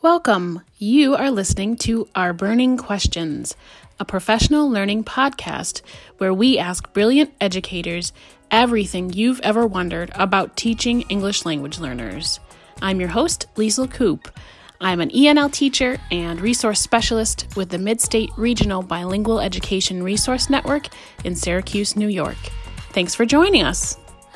Welcome. You are listening to Our Burning Questions, a professional learning podcast where we ask brilliant educators everything you've ever wondered about teaching English language learners. I'm your host, Liesl Koop. I'm an ENL teacher and resource specialist with the Mid-State Regional Bilingual Education Resource Network in Syracuse, New York. Thanks for joining us.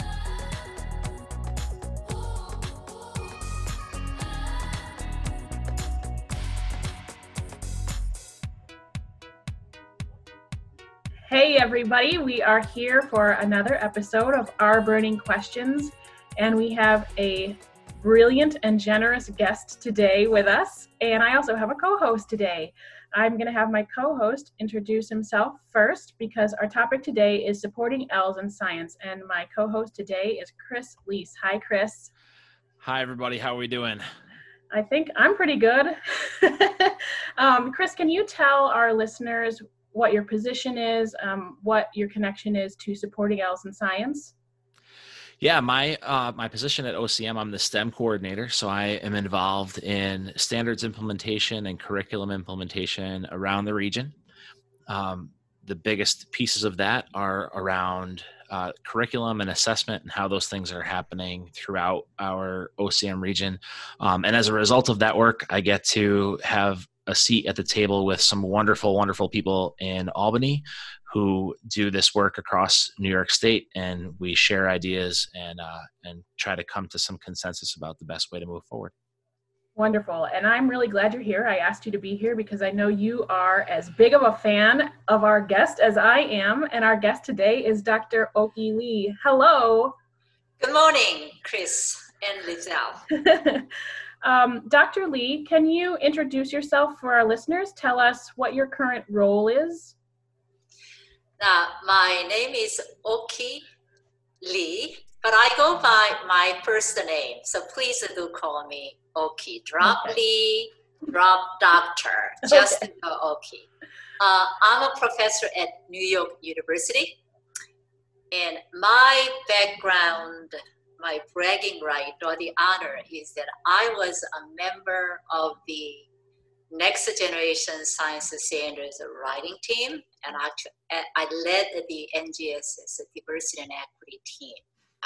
Hey everybody, we are here for another episode of Our Burning Questions, and we have a brilliant and generous guest today with us, and I also have a co-host today. I'm going to have my co-host introduce himself first because our topic today is supporting ELLs in science, and my co-host today is Chris Leese. Hi, Chris. Hi everybody, how are we doing? I think I'm pretty good. Chris, can you tell our listeners what your position is, what your connection is to supporting ELLs in science? Yeah, my position at OCM, I'm the STEM coordinator, so I am involved in standards implementation and curriculum implementation around the region. The biggest pieces of that are around curriculum and assessment and how those things are happening throughout our OCM region. And as a result of that work, I get to have a seat at the table with some wonderful, wonderful people in Albany who do this work across New York State, and we share ideas and try to come to some consensus about the best way to move forward. Wonderful. And I'm really glad you're here. I asked you to be here because I know you are as big of a fan of our guest as I am. And our guest today is Dr. Oki Lee. Hello. Good morning, Chris and Liesl. Dr. Lee, can you introduce yourself for our listeners? Tell us what your current role is. Now, my name is Oki Lee, but I go by my first name, so please do call me Oki. Drop okay. Lee, drop doctor, just okay. Oki. I'm a professor at New York University, and my background, my bragging right or the honor is that I was a member of the Next Generation Science Standards writing team, and actually I led the NGSS Diversity and Equity team.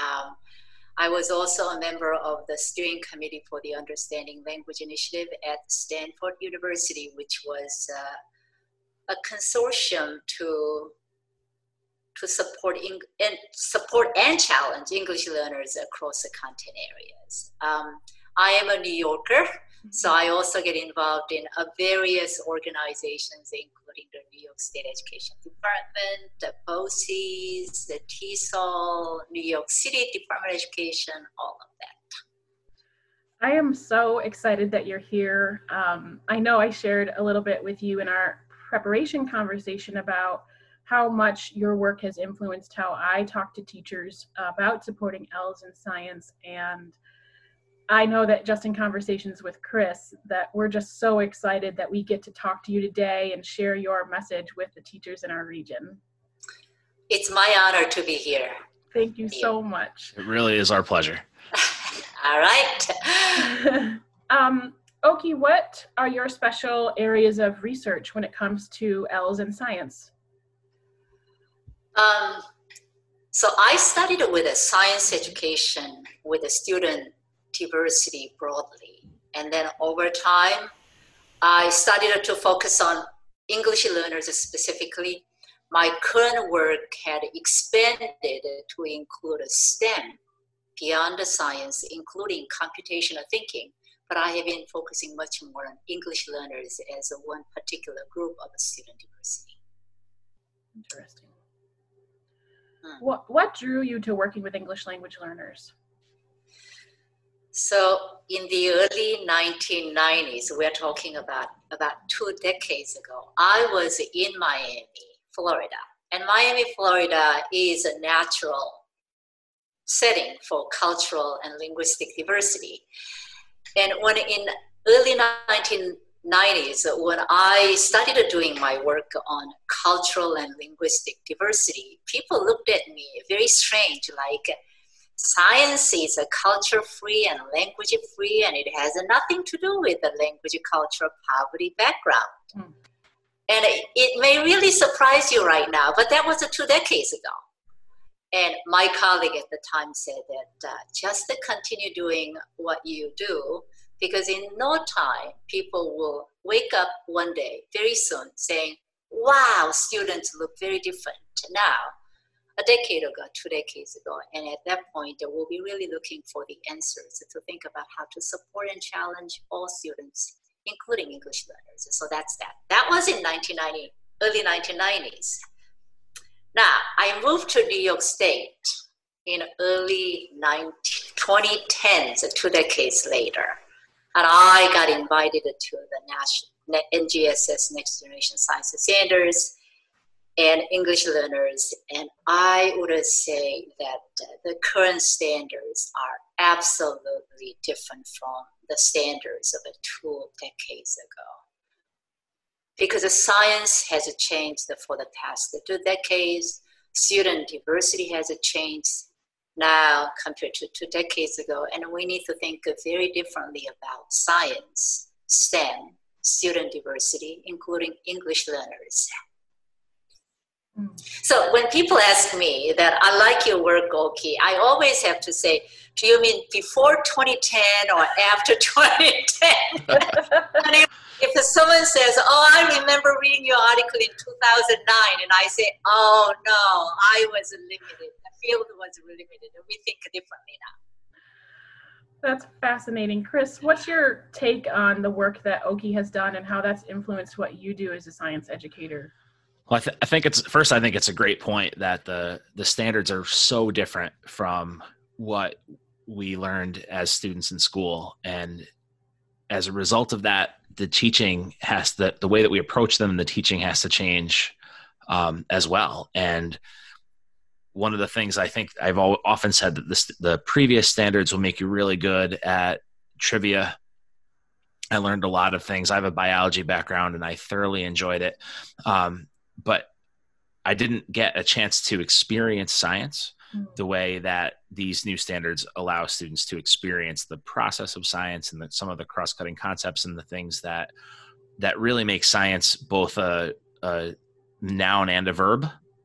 I was also a member of the steering committee for the Understanding Language Initiative at Stanford University, which was a consortium to support and challenge English learners across the content areas. I am a New Yorker, so I also get involved in various organizations, including the New York State Education Department, the BOCES, the TESOL, New York City Department of Education, all of that. I am so excited that you're here. I know I shared a little bit with you in our preparation conversation about how much your work has influenced how I talk to teachers about supporting ELLs in science. And I know that just in conversations with Chris, that we're just so excited that we get to talk to you today and share your message with the teachers in our region. It's my honor to be here. Thank you so much. It really is our pleasure. All right. Oki, what are your special areas of research when it comes to ELLs in science? So I studied with a science education with a student diversity broadly. And then over time, I started to focus on English learners specifically. My current work had expanded to include STEM beyond the science, including computational thinking. But I have been focusing much more on English learners as one particular group of student diversity. Interesting. What drew you to working with English language learners? So in the early 1990s, we're talking about 2 decades ago, I was in Miami, Florida. And Miami, Florida is a natural setting for cultural and linguistic diversity. And when in early 1990s, when I started doing my work on cultural and linguistic diversity, people looked at me very strange, like, science is a culture-free and language-free, and it has nothing to do with the language, culture, poverty background. Mm. And it may really surprise you right now, but that was 2 decades ago. And my colleague at the time said that just to continue doing what you do, because in no time, people will wake up one day, very soon, saying, wow, students look very different now, a decade ago, 2 decades ago. And at that point, we'll be really looking for the answers to think about how to support and challenge all students, including English learners. So that's that. That was in early 1990s. Now, I moved to New York State in early 2010s, 2 decades later. And I got invited to the NGSS, Next Generation Science Standards, and English learners. And I would say that the current standards are absolutely different from the standards of 2 decades ago. Because the science has changed for the past 2 decades. Student diversity has changed now compared to 2 decades ago. And we need to think very differently about science, STEM, student diversity, including English learners. So when people ask me that I like your work, Oki, I always have to say, do you mean before 2010 or after 2010? If someone says, oh, I remember reading your article in 2009, and I say, oh, no, I was limited. The field was limited. We think differently now. That's fascinating. Chris, what's your take on the work that Oki has done and how that's influenced what you do as a science educator? Well, I think it's a great point that the standards are so different from what we learned as students in school. And as a result of that, the teaching the way that we approach them, the teaching has to change as well. And one of the things I think I've often said that the previous standards will make you really good at trivia. I learned a lot of things. I have a biology background and I thoroughly enjoyed it. But I didn't get a chance to experience science the way that these new standards allow students to experience the process of science and some of the cross-cutting concepts and the things that really make science both a noun and a verb.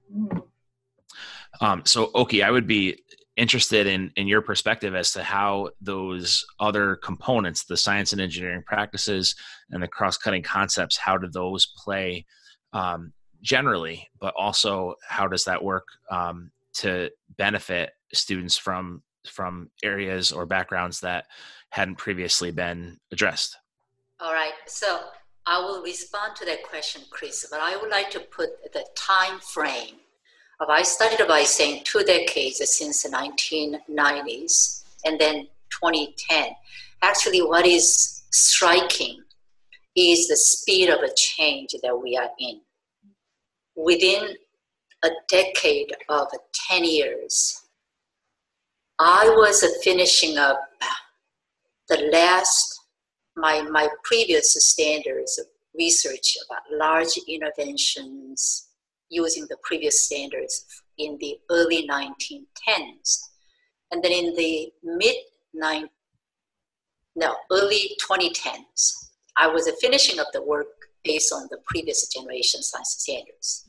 So, Oki, I would be interested in your perspective as to how those other components, the science and engineering practices and the cross-cutting concepts, how do those play generally, but also how does that work to benefit students from areas or backgrounds that hadn't previously been addressed? All right, so I will respond to that question, Chris, but I would like to put the time frame of, I started by saying 2 decades since the 1990s and then 2010. Actually, what is striking is the speed of a change that we are in. Within a decade of 10 years, I was finishing up the last, my previous standards of research about large interventions using the previous standards in the early 1910s. And then in the early 2010s, I was finishing up the work based on the previous generation science standards.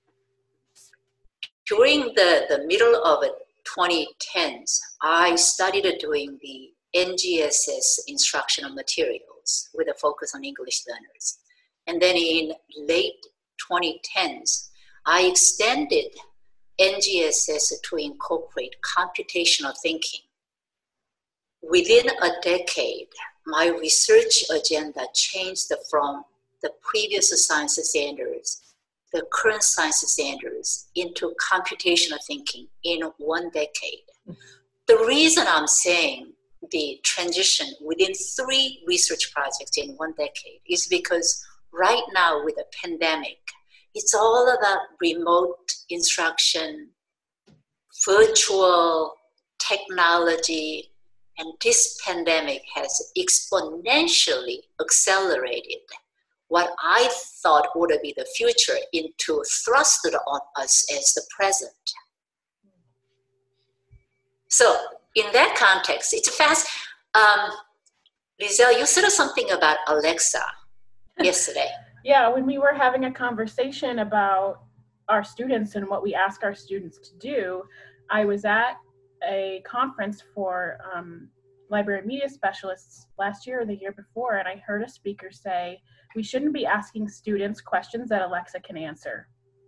During the middle of 2010s, I started doing the NGSS instructional materials with a focus on English learners. And then in late 2010s, I extended NGSS to incorporate computational thinking. Within a decade, my research agenda changed from the previous science standards, the current science standards, into computational thinking in 1 decade. The reason I'm saying the transition within 3 research projects in 1 decade is because right now with the pandemic, it's all about remote instruction, virtual technology, and this pandemic has exponentially accelerated what I thought would be the future into thrusted on us as the present. So in that context, it's fast. Lizelle, you said something about Alexa yesterday. Yeah, when we were having a conversation about our students and what we ask our students to do, I was at a conference for library media specialists last year or the year before, and I heard a speaker say, we shouldn't be asking students questions that Alexa can answer.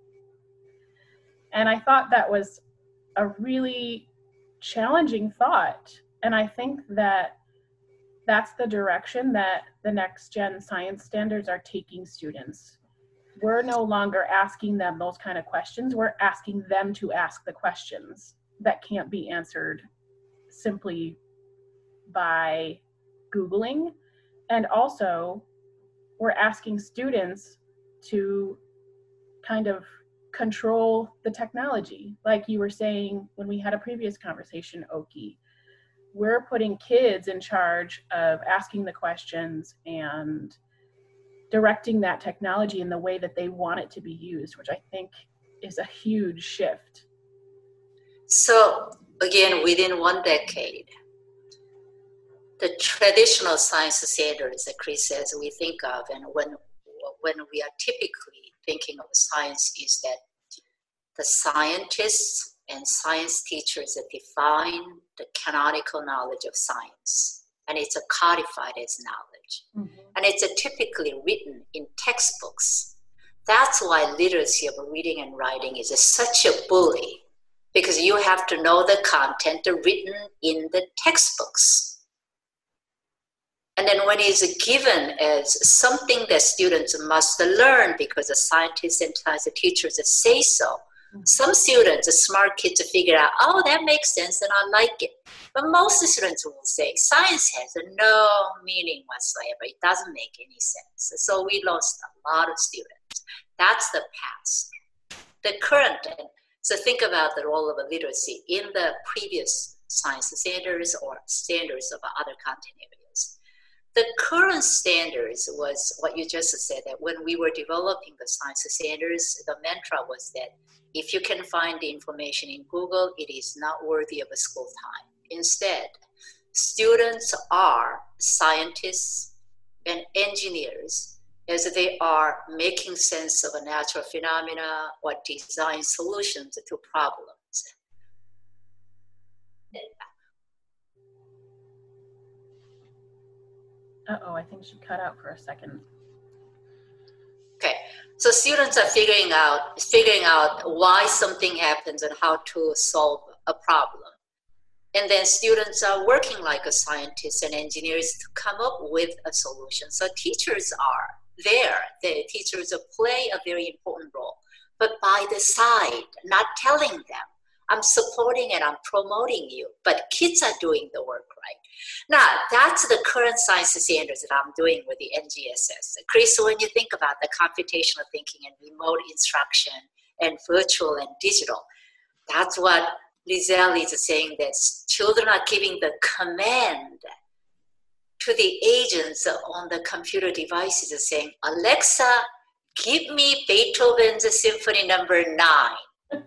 And I thought that was a really challenging thought. And I think that that's the direction that the next gen science standards are taking students. We're no longer asking them those kind of questions. We're asking them to ask the questions that can't be answered simply by Googling. And also, we're asking students to kind of control the technology. Like you were saying when we had a previous conversation, Oki, we're putting kids in charge of asking the questions and directing that technology in the way that they want it to be used, which I think is a huge shift. So again, within 1 decade, the traditional science standards that Chris says we think of, and when we are typically thinking of science, is that the scientists and science teachers that define the canonical knowledge of science, and it's codified as knowledge. Mm-hmm. And it's typically written in textbooks. That's why literacy of reading and writing is such a bully, because you have to know the content written in the textbooks. And then when it's given as something that students must learn because the scientists and science teachers say so, some students, the smart kids, figure out, oh, that makes sense and I like it. But most students will say, science has no meaning whatsoever. It doesn't make any sense. So we lost a lot of students. That's the past. The current, so think about the role of literacy in the previous science standards or standards of other content areas. The current standards was what you just said, that when we were developing the science standards, the mantra was that if you can find the information in Google, it is not worthy of a school time. Instead, students are scientists and engineers as they are making sense of a natural phenomena or design solutions to problems. Uh-oh, I think she cut out for a second. Okay, so students are figuring out why something happens and how to solve a problem. And then students are working like a scientist and engineers to come up with a solution. So teachers are there. The teachers play a very important role, but by the side, not telling them, I'm supporting and I'm promoting you, but kids are doing the work, right? Now, that's the current science standards that I'm doing with the NGSS. Chris, when you think about the computational thinking and remote instruction and virtual and digital, that's what Lizelle is saying, that children are giving the command to the agents on the computer devices saying, Alexa, give me Beethoven's Symphony Number 9.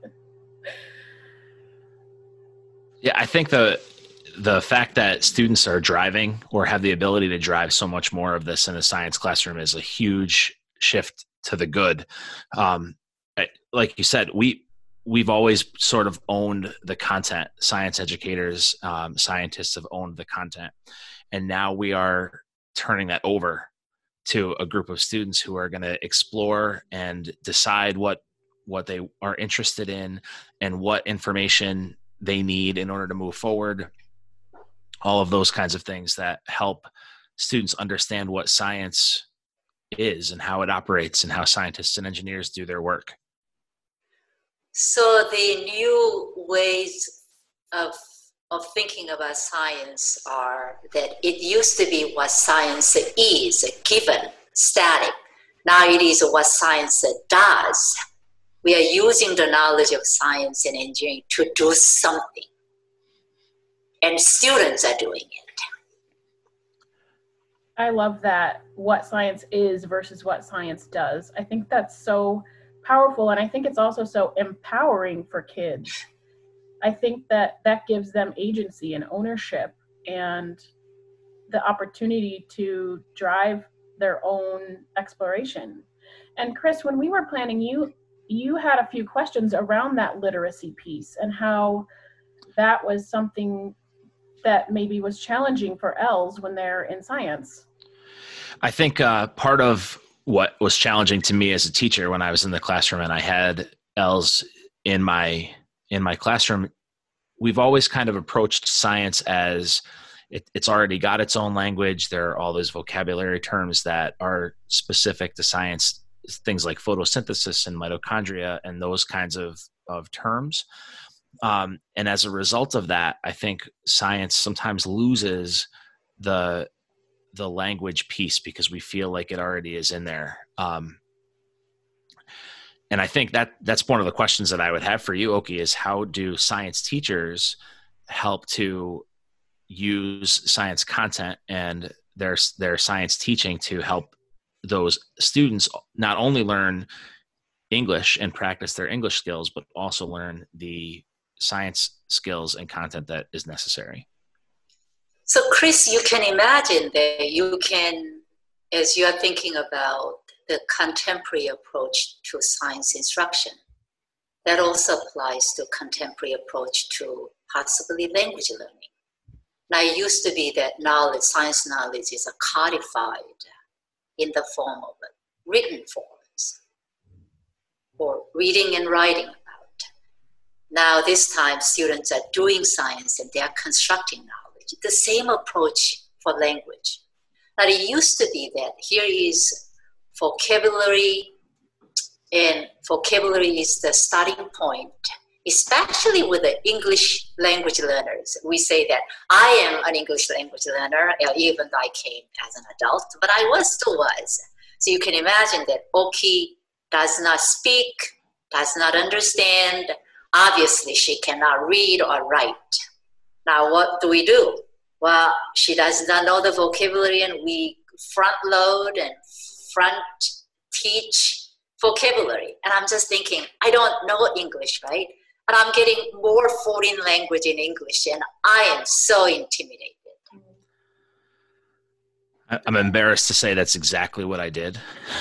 Yeah, I think the fact that students are driving or have the ability to drive so much more of this in a science classroom is a huge shift to the good. Like you said, we've always sort of owned the content. Science educators, scientists have owned the content. And now we are turning that over to a group of students who are going to explore and decide what they are interested in and what information they need in order to move forward. All of those kinds of things that help students understand what science is and how it operates and how scientists and engineers do their work. So the new ways of thinking about science are that it used to be what science is, given, static. Now it is what science does. We are using the knowledge of science and engineering to do something. And students are doing it. I love that, what science is versus what science does. I think that's so powerful, and I think it's also so empowering for kids, I think that gives them agency and ownership and the opportunity to drive their own exploration. And Chris, when we were planning, you had a few questions around that literacy piece and how that was something that maybe was challenging for ELLs when they're in science. I think part of what was challenging to me as a teacher when I was in the classroom and I had ELLs in my classroom, we've always kind of approached science as it's already got its own language. There are all those vocabulary terms that are specific to science, things like photosynthesis and mitochondria and those kinds of terms. And as a result of that, I think science sometimes loses the language piece because we feel like it already is in there. And I think that's one of the questions that I would have for you, Oki, is how do science teachers help to use science content and their science teaching to help those students not only learn English and practice their English skills, but also learn the science skills and content that is necessary? So Chris, you can imagine that you can, as you are thinking about the contemporary approach to science instruction, that also applies to contemporary approach to possibly language learning. Now, it used to be that knowledge, science knowledge, is codified in the form of written forms or reading and writing about. Now, this time, students are doing science and they are constructing knowledge. The same approach for language. Now, it used to be that here is vocabulary, and vocabulary is the starting point, especially with the English language learners. We say that I am an English language learner, even though I came as an adult, but I still was. So you can imagine that Oki does not speak, does not understand. Obviously, she cannot read or write. Now, what do? Well, she does not know the vocabulary, and we front load and front teach vocabulary. And I'm just thinking, I don't know English, right? And I'm getting more foreign language in English, and I am so intimidated. I'm embarrassed to say that's exactly what I did.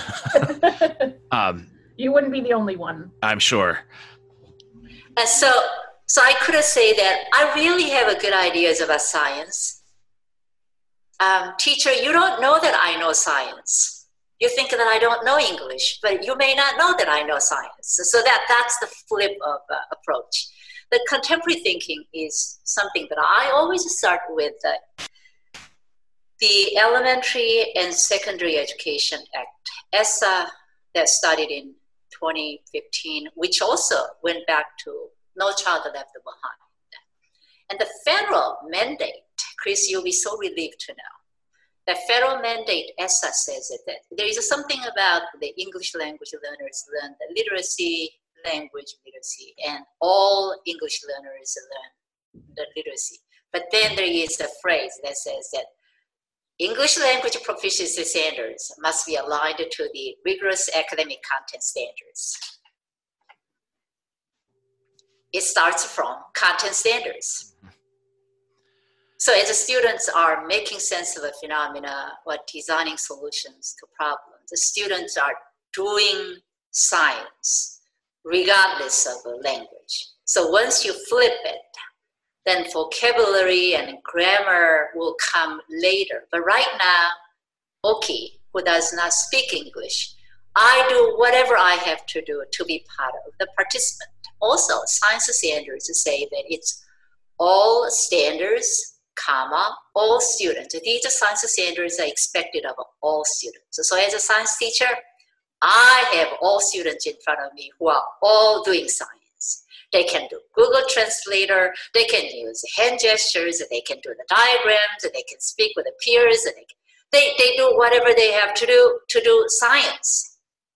You wouldn't be the only one. I'm sure. And so I could say that I really have a good ideas about science. Teacher, you don't know that I know science. You think that I don't know English, but you may not know that I know science. So that's the flip of approach. The contemporary thinking is something that I always start with the Elementary and Secondary Education Act, ESSA, that started in 2015, which also went back to No Child Left Behind. And the federal mandate, Chris, you'll be so relieved to know, the federal mandate, ESSA, says that there is something about the English language learners learn the literacy, language literacy, and all English learners learn the literacy. But then there is a phrase that says that English language proficiency standards must be aligned to the rigorous academic content standards. It starts from content standards. So as the students are making sense of a phenomena or designing solutions to problems, the students are doing science regardless of the language. So once you flip it, then vocabulary and grammar will come later. But right now, Oki, who does not speak English, I do whatever I have to do to be part of the participant. Also, science standards say that it's all standards, comma, all students. These science standards are expected of all students. So as a science teacher, I have all students in front of me who are all doing science. They can do Google Translator, they can use hand gestures, they can do the diagrams, they can speak with the peers, they do whatever they have to do science.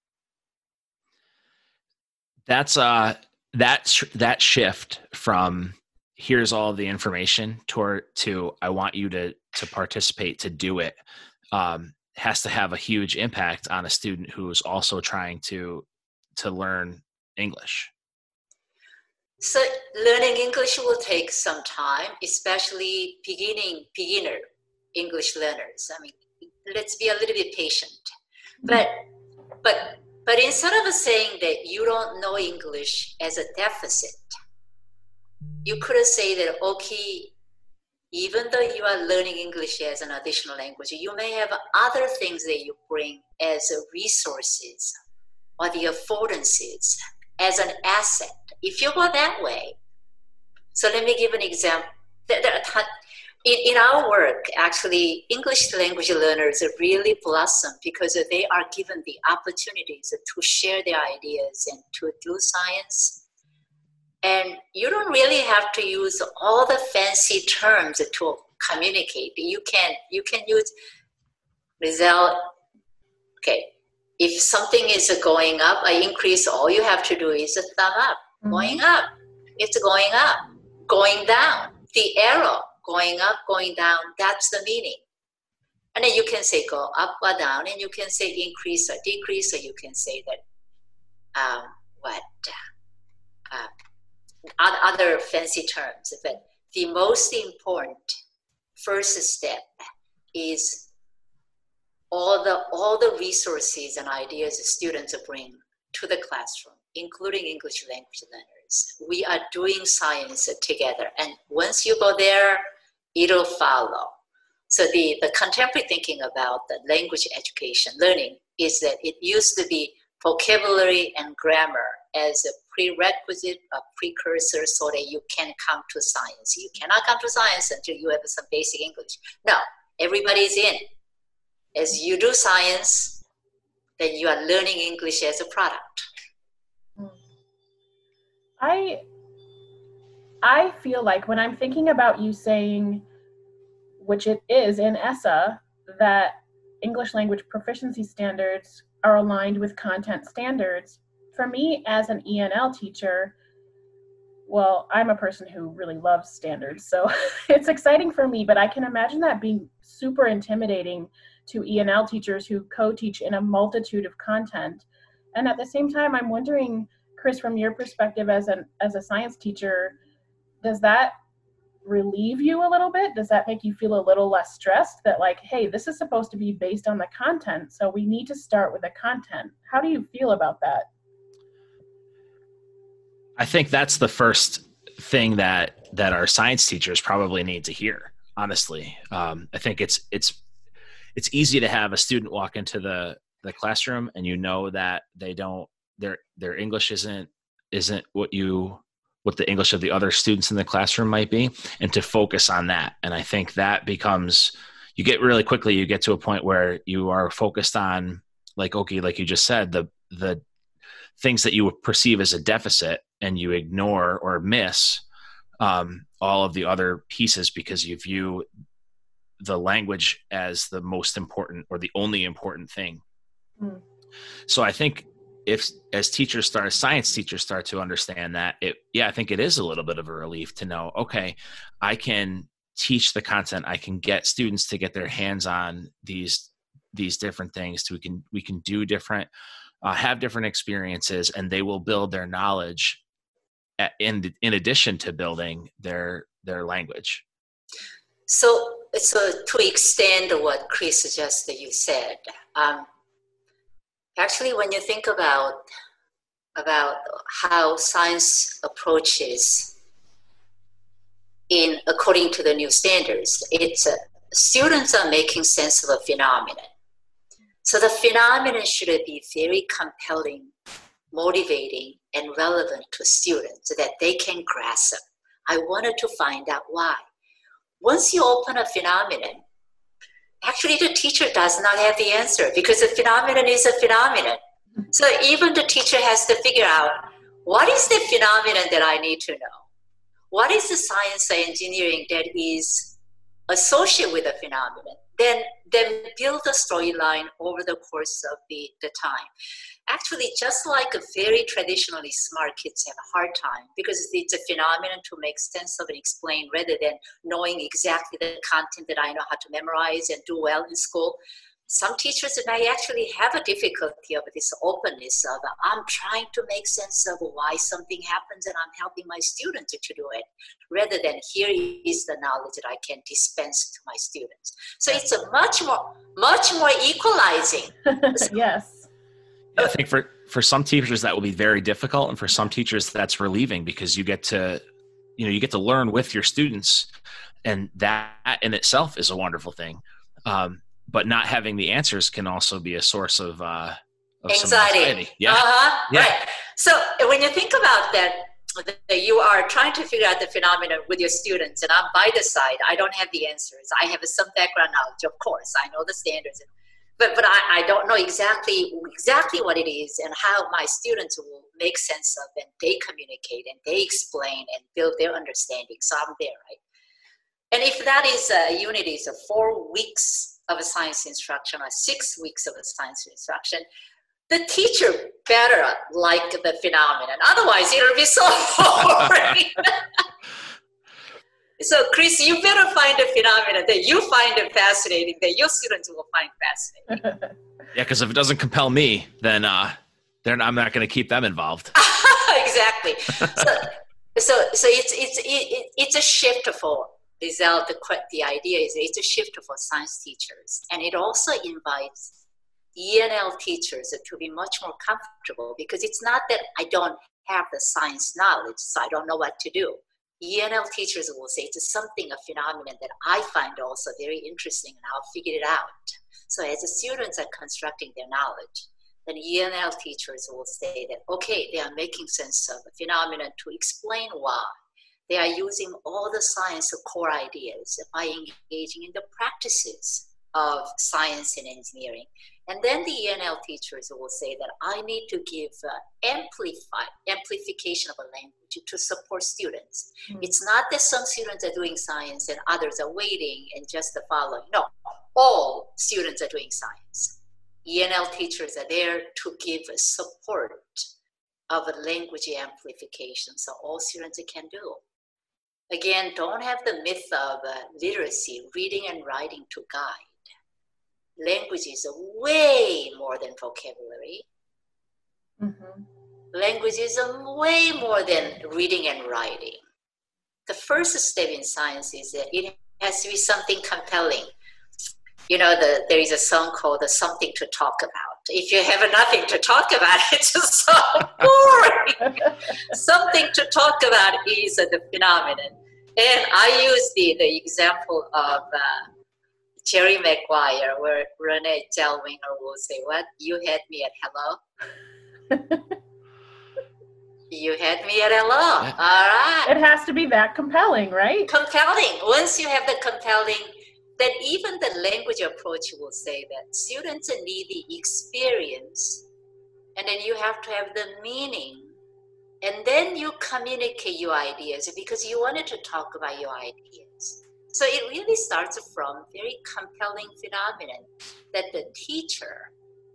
That's that shift from here's all the information to I want you to participate, to do it, has to have a huge impact on a student who is also trying to learn English. So learning English will take some time, especially beginner English learners. I mean, let's be a little bit patient. But instead of saying that you don't know English as a deficit, you could say that, okay, even though you are learning English as an additional language, you may have other things that you bring as resources or the affordances as an asset. If you go that way, so let me give an example. In our work, actually, English language learners really blossom because they are given the opportunities to share their ideas and to do science. And you don't really have to use all the fancy terms to communicate. You can use result. Okay, if something is going up, I increase, all you have to do is a thumb up. Mm-hmm. Going up, it's going up. Going down, the arrow, going up, going down, that's the meaning. And then you can say go up or down, and you can say increase or decrease, or you can say that other fancy terms. But the most important first step is all the resources and ideas students bring to the classroom, including English language learners. We are doing science together, and once you go there, it'll follow. So the contemporary thinking about the language education learning is that it used to be vocabulary and grammar as a prerequisite, a precursor, so that you can come to science. You cannot come to science until you have some basic English. No, everybody's in. As you do science, then you are learning English as a product. I feel like when I'm thinking about you saying, which it is in ESSA, that English language proficiency standards are aligned with content standards, for me as an ENL teacher, well, I'm a person who really loves standards, so it's exciting for me, but I can imagine that being super intimidating to ENL teachers who co-teach in a multitude of content. And at the same time, I'm wondering, Chris, from your perspective as a science teacher, does that relieve you a little bit? Does that make you feel a little less stressed that, like, hey, this is supposed to be based on the content, so we need to start with the content? How do you feel about that? I think that's the first thing that our science teachers probably need to hear, honestly. I think it's easy to have a student walk into the classroom and you know that their English isn't what the English of the other students in the classroom might be, and to focus on that. And I think that becomes, you get to a point where you are focused on, like you just said, the things that you would perceive as a deficit, and you ignore or miss all of the other pieces because you view the language as the most important or the only important thing. Mm. So I think if as science teachers start to understand that, I think it is a little bit of a relief to know, okay, I can teach the content. I can get students to get their hands on these different things. We can do different, have different experiences, and they will build their knowledge in addition to building their language. So to extend what Chris you said, actually, when you think about how science approaches according to the new standards, it's students are making sense of a phenomenon. So the phenomenon should be very compelling, motivating, and relevant to students so that they can grasp. I wanted to find out why. Once you open a phenomenon, actually the teacher does not have the answer because the phenomenon is a phenomenon. So even the teacher has to figure out, what is the phenomenon that I need to know? What is the science or engineering that is associated with the phenomenon? Then build a storyline over the course of the time. Actually, just like very traditionally smart kids have a hard time because it's a phenomenon to make sense of and explain rather than knowing exactly the content that I know how to memorize and do well in school. some teachers may actually have a difficulty of this openness of, I'm trying to make sense of why something happens and I'm helping my students to do it, rather than here is the knowledge that I can dispense to my students. So it's a much more equalizing. Yes. I think for some teachers that will be very difficult, and for some teachers that's relieving, because you get to learn with your students, and that in itself is a wonderful thing. But not having the answers can also be a source of anxiety. Yeah. Yeah. Right. So when you think about that, you are trying to figure out the phenomenon with your students, and I'm by the side. I don't have the answers. I have some background knowledge, of course. I know the standards, but I don't know exactly what it is and how my students will make sense of, and they communicate and they explain and build their understanding. So I'm there, right? And if that is a unit is 4 weeks of a science instruction or 6 weeks of a science instruction, the teacher better like the phenomenon. Otherwise, it'll be so boring. So, Chris, you better find a phenomenon that you find it fascinating, that your students will find fascinating. Yeah, because if it doesn't compel me, then I'm not going to keep them involved. Exactly. So it's a shift for result. The idea is it's a shift for science teachers, and it also invites ENL teachers to be much more comfortable, because it's not that I don't have the science knowledge, so I don't know what to do. ENL teachers will say it's something, a phenomenon that I find also very interesting, and I'll figure it out. So as the students are constructing their knowledge, then ENL teachers will say that, okay, they are making sense of a phenomenon to explain why. They are using all the science core ideas by engaging in the practices of science and engineering. And then the ENL teachers will say that I need to give amplification of a language to support students. Mm-hmm. It's not that some students are doing science and others are waiting and just following. No, all students are doing science. ENL teachers are there to give support of a language amplification, so all students can do. Again, don't have the myth of literacy, reading and writing to guide. Language is way more than vocabulary. Mm-hmm. Language is way more than reading and writing. The first step in science is that it has to be something compelling. You know, there is a song called Something to Talk About. If you have nothing to talk about, it's just so boring. Something to talk about is the phenomenon. And I use the example of Jerry Maguire, where Renee Zellweger will say, what? You had me at hello? You had me at hello. Yeah. All right. It has to be that compelling, right? Compelling. Once you have the compelling, then even the language approach will say that students need the experience, and then you have to have the meaning, and then you communicate your ideas because you wanted to talk about your ideas. So it really starts from very compelling phenomenon that the teacher,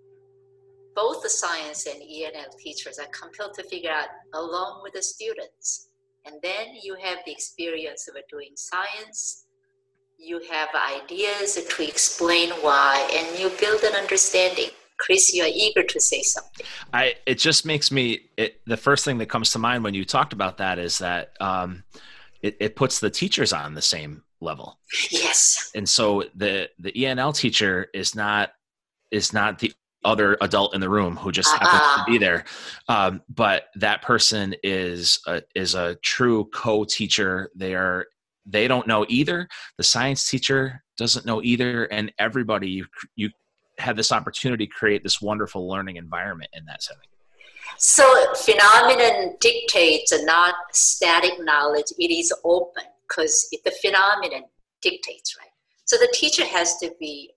both the science and ENL teachers, are compelled to figure out along with the students. And then you have the experience of doing science. You have ideas to explain why, and you build an understanding. Chris, you are eager to say something. It just makes me, the first thing that comes to mind when you talked about that is that it puts the teachers on the same level. Yes. And so the ENL teacher is not the other adult in the room who just happens to be there. But that person is a true co-teacher. They don't know either. The science teacher doesn't know either. And everybody, you have this opportunity to create this wonderful learning environment in that setting. So phenomenon dictates not static knowledge. It is open because the phenomenon dictates, right? So the teacher has to be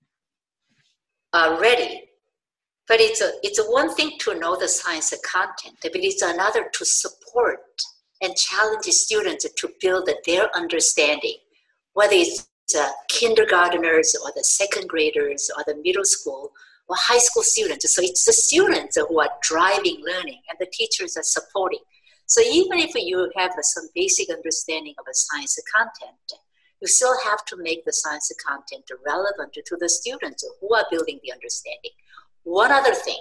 ready. But it's one thing to know the science content, but it's another to support and challenge students to build their understanding, whether it's kindergarteners or the second graders or the middle school or high school students. So it's the students who are driving learning and the teachers are supporting. So even if you have some basic understanding of a science content, you still have to make the science content relevant to the students who are building the understanding. One other thing,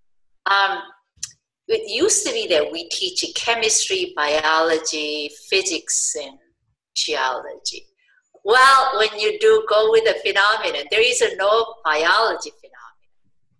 it used to be that we teach chemistry, biology, physics, and geology. Well, when you do go with the phenomenon, there is no biology phenomenon.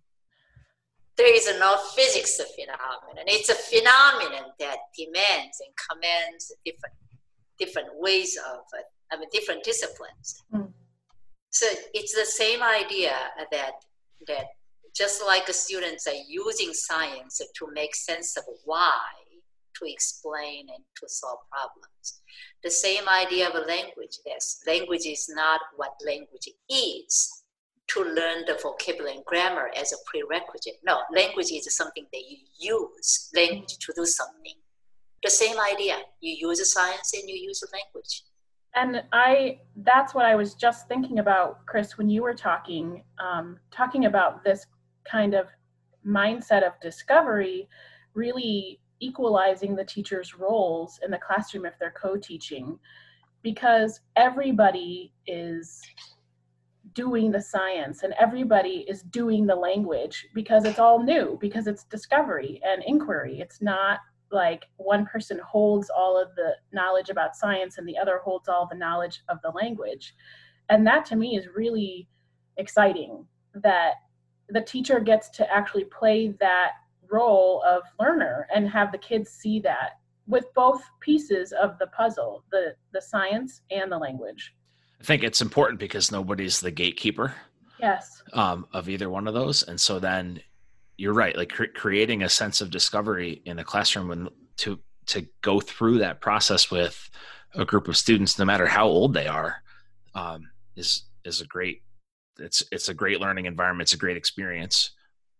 There is no physics phenomenon. It's a phenomenon that demands and commands different ways of, different disciplines. Mm. So it's the same idea that just like students are using science to make sense of why, to explain and to solve problems. The same idea of a language. Language is not what language is, to learn the vocabulary and grammar as a prerequisite. No, language is something that you use language to do something. The same idea. You use a science and you use a language. And that's what I was just thinking about, Chris, when you were talking about this kind of mindset of discovery, really equalizing the teacher's roles in the classroom if they're co-teaching, because everybody is doing the science and everybody is doing the language, because it's all new, because it's discovery and inquiry. It's not like one person holds all of the knowledge about science and the other holds all the knowledge of the language. And that to me is really exciting, that the teacher gets to actually play that role of learner and have the kids see that with both pieces of the puzzle, the science and the language. I think it's important because nobody's the gatekeeper. Yes. Of either one of those. And so then you're right, like creating a sense of discovery in a classroom and to go through that process with a group of students, no matter how old they are, is a great, it's a great learning environment. It's a great experience.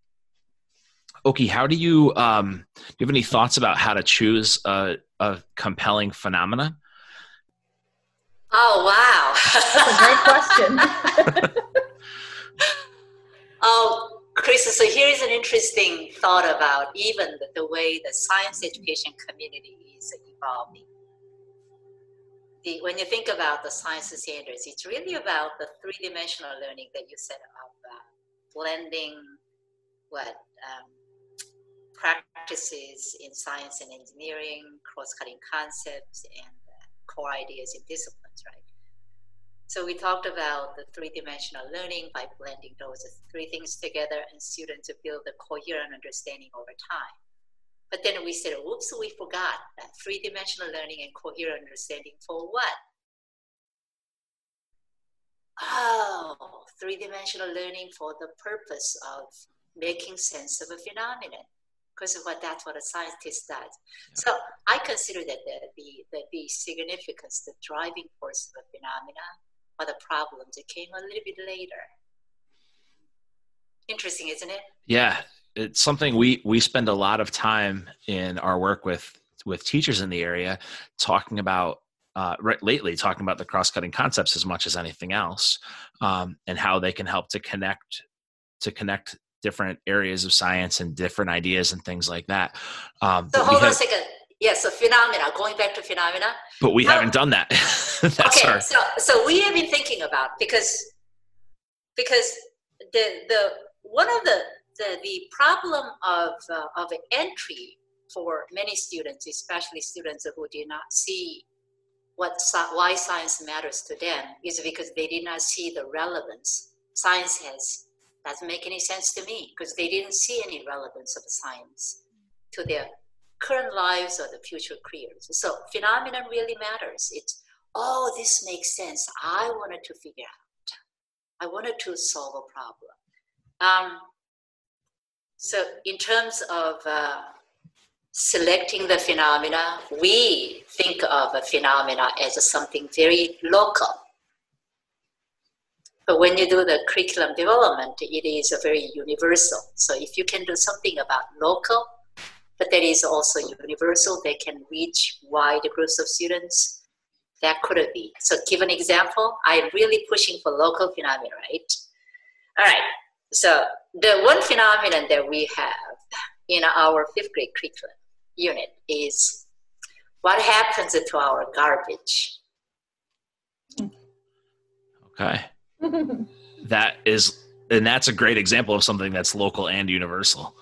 Oki, how do you have any thoughts about how to choose a compelling phenomenon? Oh, wow. That's a great question. Oh, Chris, so here is an interesting thought about even the way the science education community is evolving. When you think about the science standards, it's really about the three-dimensional learning that you said about blending practices in science and engineering, cross-cutting concepts, and core ideas in disciplines, right? So we talked about the three-dimensional learning by blending those three things together, and students build a coherent understanding over time. But then we said, oops, we forgot that three-dimensional learning and coherent understanding for what? Oh, three-dimensional learning for the purpose of making sense of a phenomenon, because that's what a scientist does. Yeah. So I consider that the significance, the driving force of a phenomena or the problems, it came a little bit later. Interesting, isn't it? Yeah, it's something we spend a lot of time in our work with teachers in the area talking about lately, talking about the cross-cutting concepts as much as anything else, and how they can help to connect different areas of science and different ideas and things like that. So hold on a second. Yes, so phenomena, going back to phenomena. But we haven't done that. Okay, so we have been thinking about, because one of the problem of entry for many students, especially students who did not see why science matters to them, is because they did not see the relevance science has. Doesn't make any sense to me, because they didn't see any relevance of science to their current lives or the future careers. So phenomenon really matters. It's, oh, this makes sense. I wanted to figure out. I wanted to solve a problem. So in terms of selecting the phenomena, we think of a phenomena as something very local. But when you do the curriculum development, it is a very universal. So if you can do something about local, but that is also universal, they can reach wide groups of students, that could be. So give an example. I'm really pushing for local phenomena, right? All right. So the one phenomenon that we have in our 5th grade curriculum unit is what happens to our garbage. Okay. That's a great example of something that's local and universal.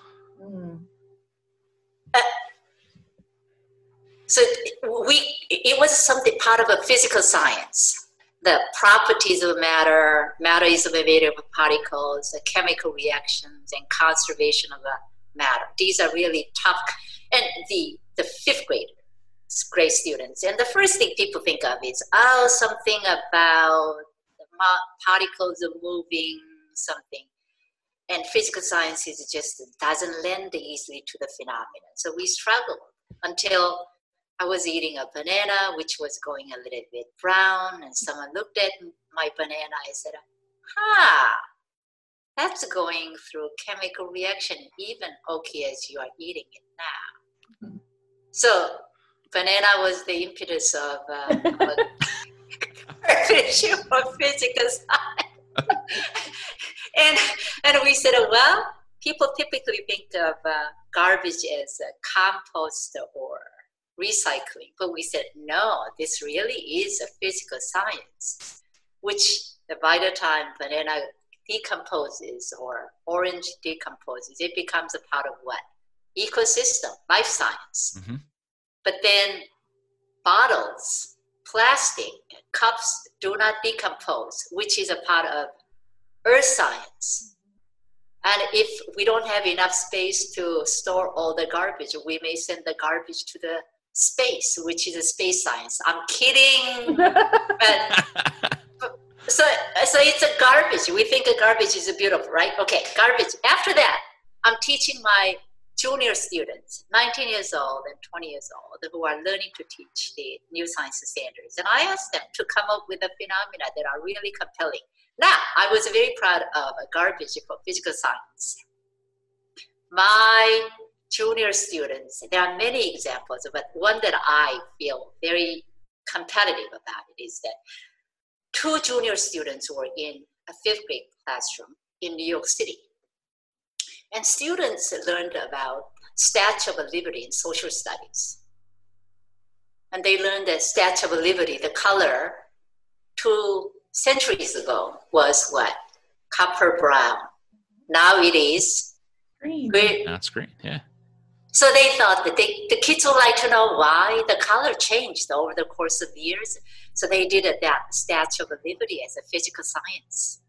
So it was something part of a physical science. The properties of matter, matter is made of particles, the chemical reactions, and conservation of the matter. These are really tough. And the fifth grade students. And the first thing people think of is, something about the particles are moving, something. And physical science just doesn't lend easily to the phenomenon. So we struggled until I was eating a banana, which was going a little bit brown, and someone looked at my banana. I said, that's going through chemical reaction, even as you are eating it now. Mm-hmm. So banana was the impetus of for physical science. and we said, well, people typically think of garbage as a compost or recycling, but we said, no, this really is a physical science, which by the time banana decomposes or orange decomposes, it becomes a part of what? Ecosystem, life science. Mm-hmm. But then bottles, plastic, cups do not decompose, which is a part of earth science. And if we don't have enough space to store all the garbage, we may send the garbage to the space, which is a space science. I'm kidding. So it's a garbage. We think a garbage is beautiful, right? Okay, garbage. After that, I'm teaching my junior students, 19 years old and 20 years old, who are learning to teach the new science standards. And I asked them to come up with a phenomena that are really compelling. Now, I was very proud of a garbage for physical science. My junior students, there are many examples, but one that I feel very competitive about it is that 2 junior students were in a 5th grade classroom in New York City. And students learned about Statue of Liberty in social studies. And they learned that Statue of Liberty, the color 2 centuries ago was what? Copper brown. Now it is green. That's green, yeah. So they thought that the kids would like to know why the color changed over the course of years. So they did that Statue of Liberty as a physical science.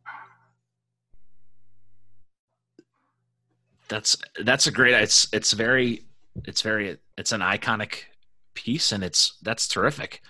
That's a great. It's an iconic piece, and that's terrific.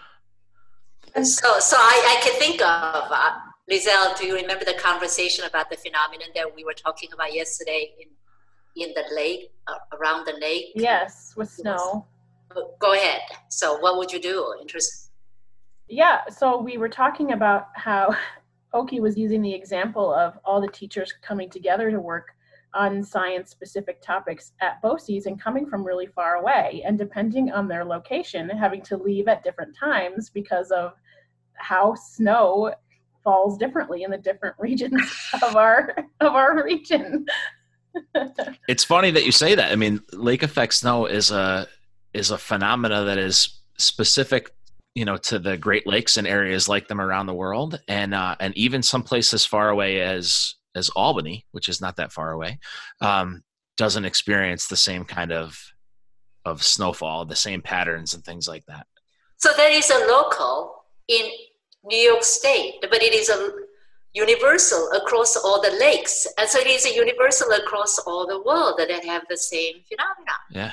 So I can think of Lizelle. Do you remember the conversation about the phenomenon that we were talking about yesterday in the lake, around the lake? Yes, with snow. Go ahead. So what would you do? Yeah, so we were talking about how Oki was using the example of all the teachers coming together to work on science-specific topics at BOCES and coming from really far away, and depending on their location, having to leave at different times because of how snow falls differently in the different regions of our region. It's funny that you say that. I mean, lake effect snow is a phenomena that is specific, to the Great Lakes and areas like them around the world, and even some places far away as Albany, which is not that far away, doesn't experience the same kind of snowfall, the same patterns and things like that. So there is a local in New York State, but it is a universal across all the lakes. And so it is a universal across all the world that have the same phenomena. Yeah.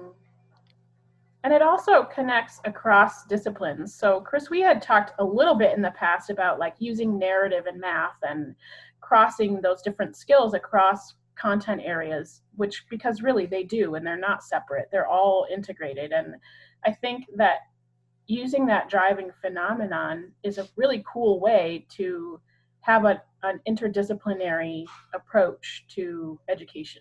And it also connects across disciplines. So Chris, we had talked a little bit in the past about like using narrative and math and crossing those different skills across content areas, because really they do, and they're not separate. They're all integrated. And I think that using that driving phenomenon is a really cool way to have an interdisciplinary approach to education.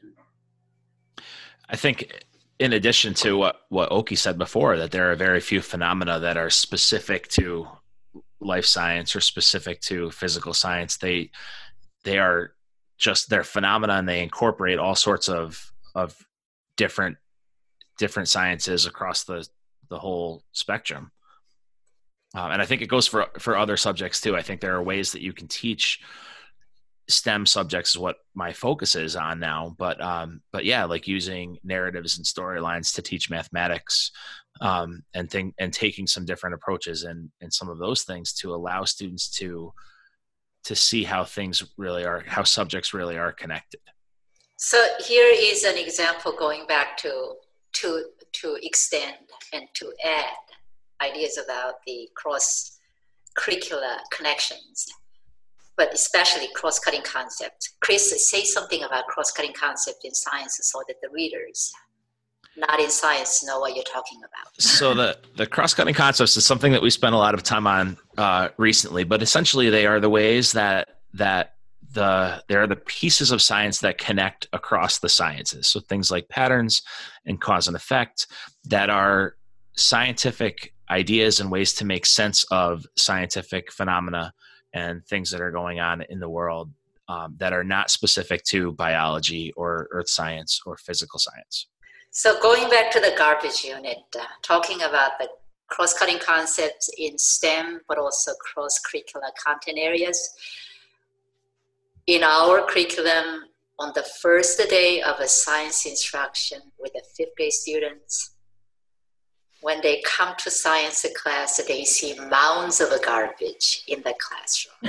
I think in addition to what Oki said before, that there are very few phenomena that are specific to life science or specific to physical science. They are just their phenomena, and they incorporate all sorts of different sciences across the whole spectrum. And I think it goes for other subjects too. I think there are ways that you can teach STEM subjects is what my focus is on now. But yeah, like using narratives and storylines to teach mathematics, and taking some different approaches and some of those things to allow students to see how things really are, how subjects really are connected. So here is an example going back to extend and to add ideas about the cross-curricular connections, but especially cross-cutting concepts. Chris, say something about cross-cutting concept in science so that the readers not in science know what you're talking about. So the cross-cutting concepts is something that we spent a lot of time on recently, but essentially they are the ways that there are the pieces of science that connect across the sciences. So things like patterns and cause and effect that are scientific ideas and ways to make sense of scientific phenomena and things that are going on in the world that are not specific to biology or earth science or physical science. So going back to the garbage unit, talking about the cross-cutting concepts in STEM, but also cross-curricular content areas. In our curriculum, on the first day of a science instruction with the 5th grade students, when they come to science class, they see mounds of garbage in the classroom.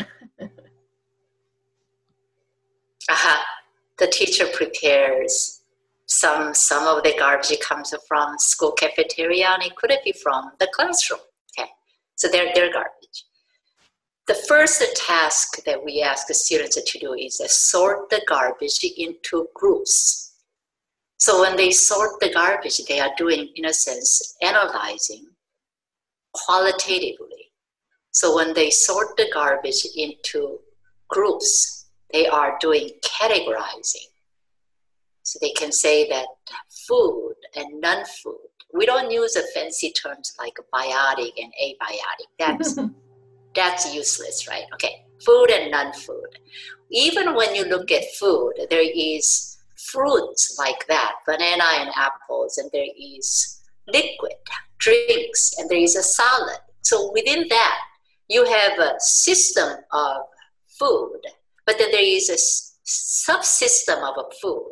The teacher prepares some of the garbage comes from school cafeteria, and it could be from the classroom. Okay, so they're garbage. The first task that we ask the students to do is sort the garbage into groups. So when they sort the garbage, they are doing, in a sense, analyzing qualitatively. So when they sort the garbage into groups, they are doing categorizing. So they can say that food and non-food. We don't use fancy terms like biotic and abiotic. That's useless, right? Okay, food and non-food. Even when you look at food, there is fruits like that, banana and apples, and there is liquid, drinks, and there is a salad. So within that, you have a system of food, but then there is a subsystem of a food.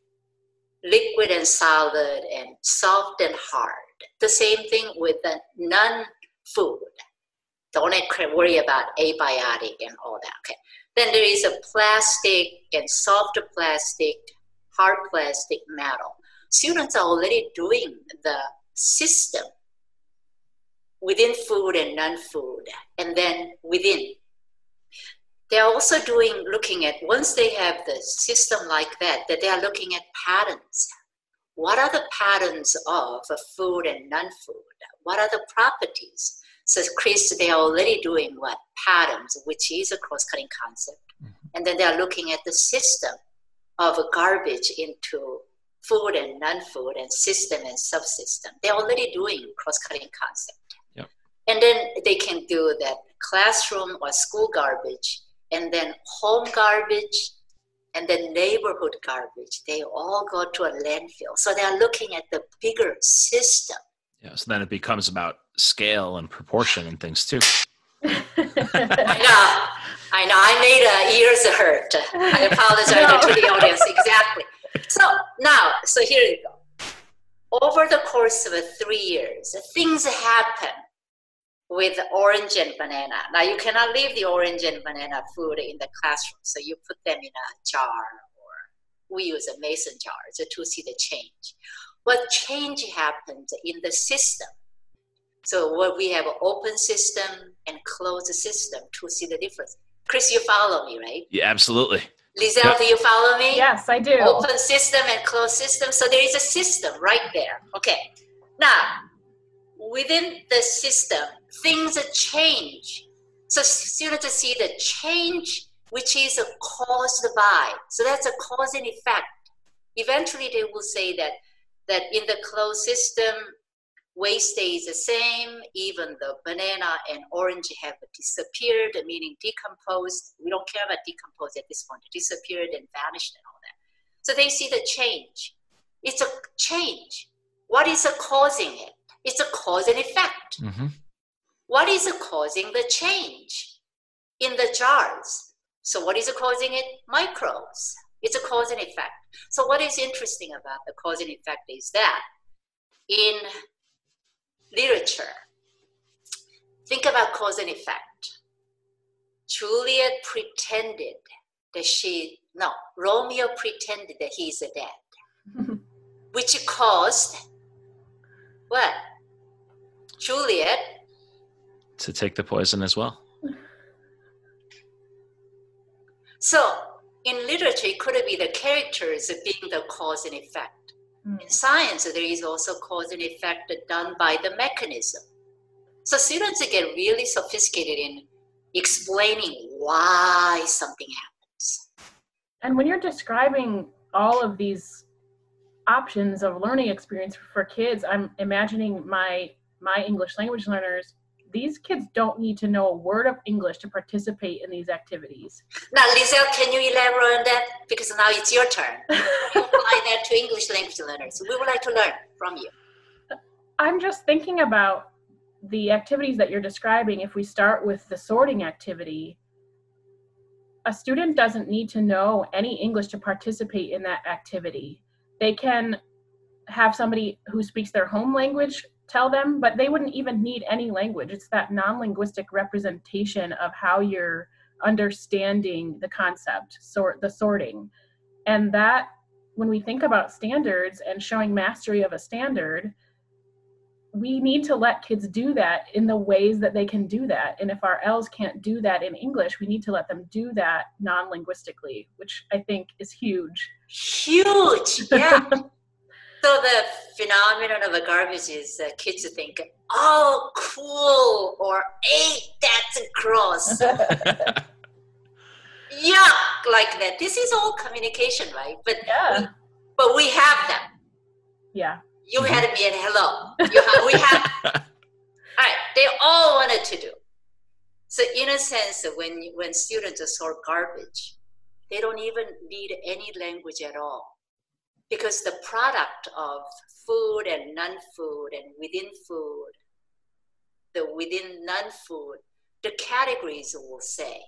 Liquid and solid and soft and hard. The same thing with the non-food. Don't worry about abiotic and all that. Okay. Then there is a plastic and soft plastic, hard plastic, metal. Students are already doing the system within food and non-food, and then within. They're also looking at, once they have the system like that they are looking at patterns. What are the patterns of food and non-food? What are the properties? So Chris, they are already doing what? Patterns, which is a cross-cutting concept. Mm-hmm. And then they are looking at the system of garbage into food and non-food and system and subsystem. They're already doing cross-cutting concept. Yep. And then they can do that classroom or school garbage, and then home garbage, and then neighborhood garbage. They all go to a landfill. So they're looking at the bigger system. Yeah, so then it becomes about scale and proportion and things too. I know. I made ears hurt. I apologize to the audience. Exactly. So here you go. Over the course of 3 years, things happen with orange and banana. Now you cannot leave the orange and banana food in the classroom, so you put them in a jar, or we use a mason jar to see the change. What change happens in the system? So what we have an open system and closed system to see the difference. Chris, you follow me, right? Yeah, absolutely. Lizelle, yep. Do you follow me? Yes, I do. Open system and closed system. So there is a system right there. Okay. Now, within the system, things change. So students see the change, which is caused by. So that's a cause and effect. Eventually, they will say that in the closed system, waste stays the same, even the banana and orange have disappeared, meaning decomposed. We don't care about decomposed at this point. Disappeared and vanished and all that. So they see the change. It's a change. What is causing it? It's a cause and effect. Mm-hmm. what is causing the change in the jars? So what is causing it? Microbes. It's a cause and effect. So what is interesting about the cause and effect is that in literature, think about cause and effect. Juliet pretended that Romeo pretended that he's dead, which caused what? Juliet to take the poison as well. So in literature, it could be the characters being the cause and effect. In science, there is also cause and effect done by the mechanism. So students get really sophisticated in explaining why something happens. And when you're describing all of these options of learning experience for kids, I'm imagining my English language learners. These kids don't need to know a word of English to participate in these activities. Now, Lizelle, can you elaborate on that? Because now it's your turn. You apply that to English language learners. We would like to learn from you. I'm just thinking about the activities that you're describing. If we start with the sorting activity, a student doesn't need to know any English to participate in that activity. They can have somebody who speaks their home language tell them, but they wouldn't even need any language. It's that non-linguistic representation of how you're understanding the concept, the sorting. And that, when we think about standards and showing mastery of a standard, we need to let kids do that in the ways that they can do that. And if our L's can't do that in English, we need to let them do that non-linguistically, which I think is huge. Huge, yeah. So the phenomenon of a garbage is kids think, oh, cool, or hey, that's gross. Yuck, like that. This is all communication, right? But yeah. we have them. Yeah. You had me and hello. We have. All right, they all wanted to do. So in a sense, when students sort garbage, they don't even need any language at all. Because the product of food and non-food and within food, the within non-food, the categories will say.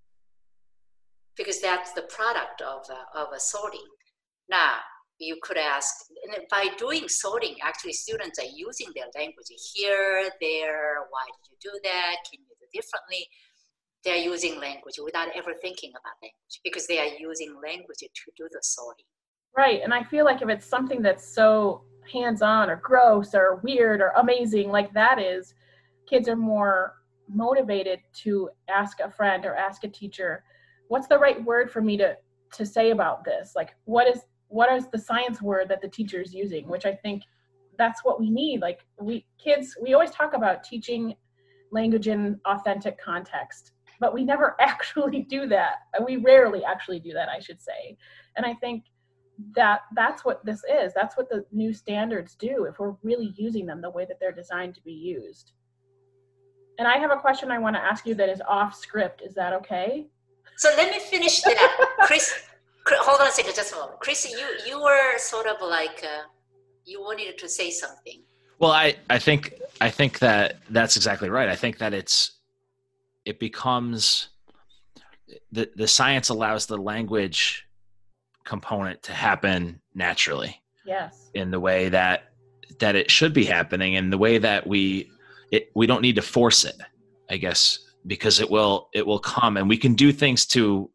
Because that's the product of a sorting. Now, you could ask, and by doing sorting, actually students are using their language here, there, why did you do that? Can you do differently? They're using language without ever thinking about language because they are using language to do the sorting. Right, and I feel like if it's something that's so hands-on or gross or weird or amazing like that is, kids are more motivated to ask a friend or ask a teacher, what's the right word for me to say about this? Like, what is the science word that the teacher is using? Which I think that's what we need. Like, we always talk about teaching language in authentic context, but we never actually do that. We rarely actually do that, I should say. And I think that's what this is. That's what the new standards do if we're really using them the way that they're designed to be used. And I have a question I want to ask you that is off script. Is that okay? So let me finish that. Chris, hold on a second, just a moment. Chris, you were sort of like, you wanted to say something. Well, I think that that's exactly right. I think that it becomes, the science allows the language component to happen naturally. Yes. In the way that it should be happening, and the way that we don't need to force it, I guess, because it will come, and we can do things to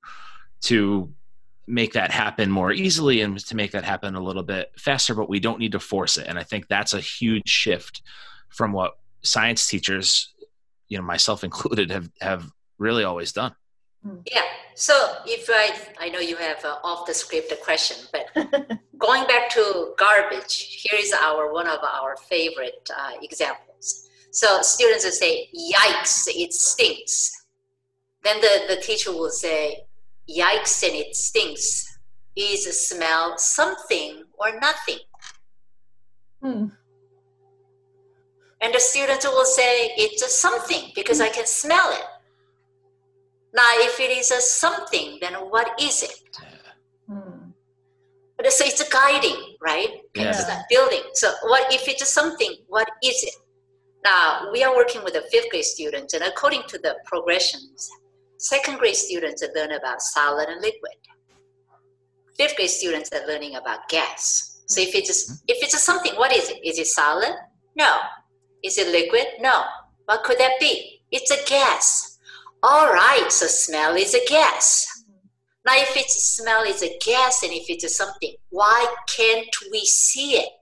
make that happen more easily and to make that happen a little bit faster, but we don't need to force it. And I think that's a huge shift from what science teachers, myself included, have really always done. Yeah. So if I know you have off the script a question, but going back to garbage, here is one of our favorite examples. So students will say, yikes, it stinks. Then the teacher will say, yikes and it stinks is smell something or nothing. And the students will say, it's a something because I can smell it. Now, if it is a something, then what is it? So it's a guiding, right? Yeah. It's a building. So what if it's a something? What is it? Now, we are working with the 5th grade students, and according to the progressions, 2nd grade students learn about solid and liquid. 5th grade students are learning about gas. So if it's something, what is it? Is it solid? No. Is it liquid? No. What could that be? It's a gas. All right, so smell is a gas. Now, if it's smell is a gas, and if it's something, why can't we see it?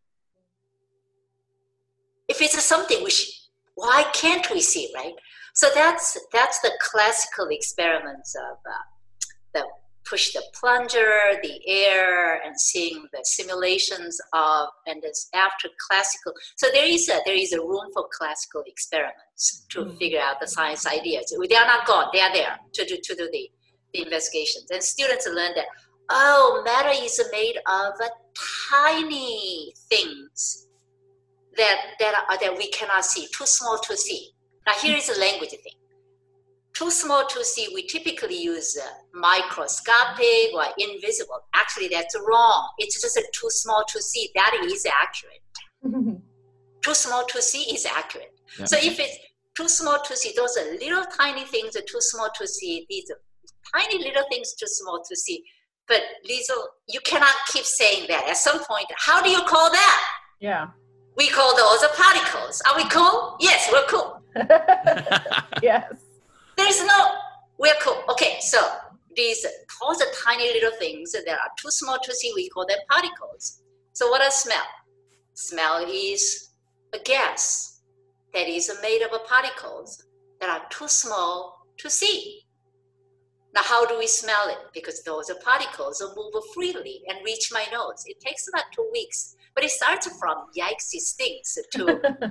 If it's something, why can't we see it, right? So that's the classical experiments of the push the plunger, the air, and seeing the simulations of, and this after classical. So there is a room for classical experiments to figure out the science ideas. They are not gone; they are there to do the investigations. And students learn that, matter is made of tiny things that we cannot see, too small to see. Now here is a language thing. Too small to see, we typically use microscopic or invisible. Actually, that's wrong. It's just too small to see. That is accurate. Too small to see is accurate. Yeah. So if it's too small to see, those are little tiny things are too small to see. These are tiny little things too small to see. But you cannot keep saying that. At some point, how do you call that? Yeah. We call those particles. Are we cool? Yes, we're cool. Yes. We're cool. Okay, so those are tiny little things that are too small to see. We call them particles. So what is smell? Smell is a gas that is made of particles that are too small to see. Now, how do we smell it? Because those particles move freely and reach my nose. It takes about 2 weeks. But it starts from yikes, it stinks to.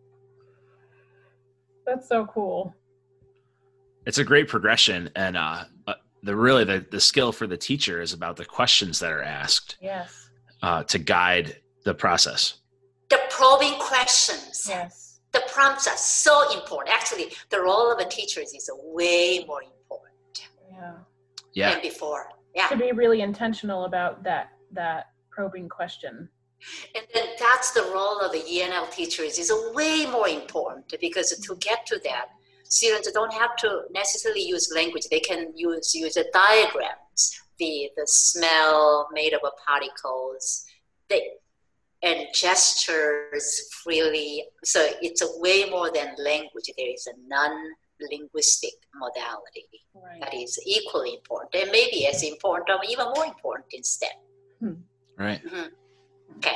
That's so cool. It's a great progression, and the skill for the teacher is about the questions that are asked. Yes. To guide the process. The probing questions. Yes. The prompts are so important. Actually, the role of a teacher is way more important. Yeah. Than before. Yeah. To be really intentional about that probing question. And then that's the role of the ENL teachers is way more important, because to get to that, students don't have to necessarily use language. They can use the diagrams, the smell made of particles, and gestures freely. So it's way more than language. There is a non-linguistic modality that is equally important, and maybe as important or even more important in STEM. Right. Mm-hmm. Okay.